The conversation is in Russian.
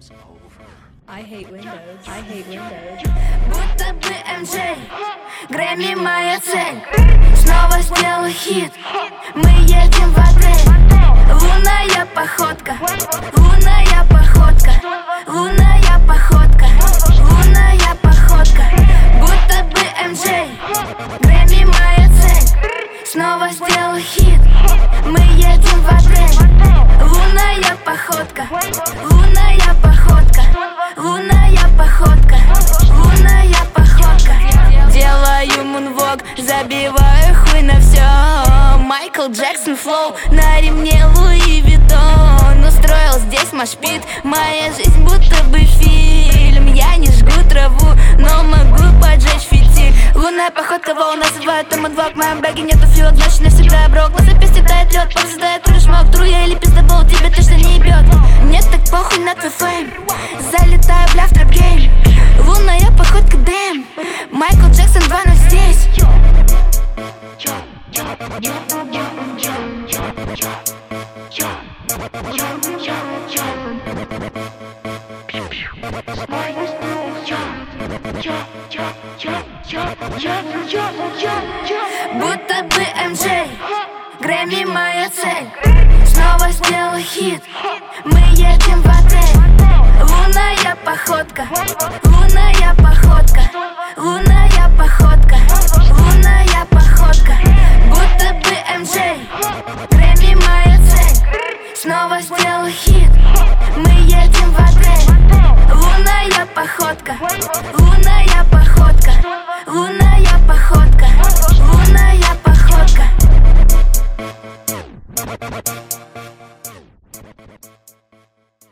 I hate Windows. I hate Windows. Будто бы МJ, Грэмми моя цель. Снова сделал хит, мы едем в отель. Лунная походка, лунная походка, лунная походка, лунная походка. Будто бы МJ, Грэмми моя цель. Снова сделал хит, мы едем в отель. Лунная походка, лунная походка, лунная походка, лунная походка. Делаю мунвок, забиваю хуй на все. Майкл Джексон флоу, на ремне Луи Виттон. Устроил здесь машпит, моя жизнь будто бы фильм. Я не жгу траву, но могу поджечь фитиль. Лунная походка, волна называют там мунвок. В моем бэге нету филок, значит навсегда брок. На запястье тает лед, повзадает крышмок. Тру я или пиздобол, тебе точно не ебет. Мне так похуй на твой фейм, залетаю бля в трэп-гейм. Лунная походка, дэм, Майкл Джексон 2.0 здесь. Будто бы МJ, Грэмми моя цель. Снова сделал хит, мы едем в отель. Лунная походка, лунная походка, лунная походка, лунная походка. Будто бы МJ, Грэмми моя цель. Снова сделал хит, мы едем в отель. Лунная походка, лунная походка, лунная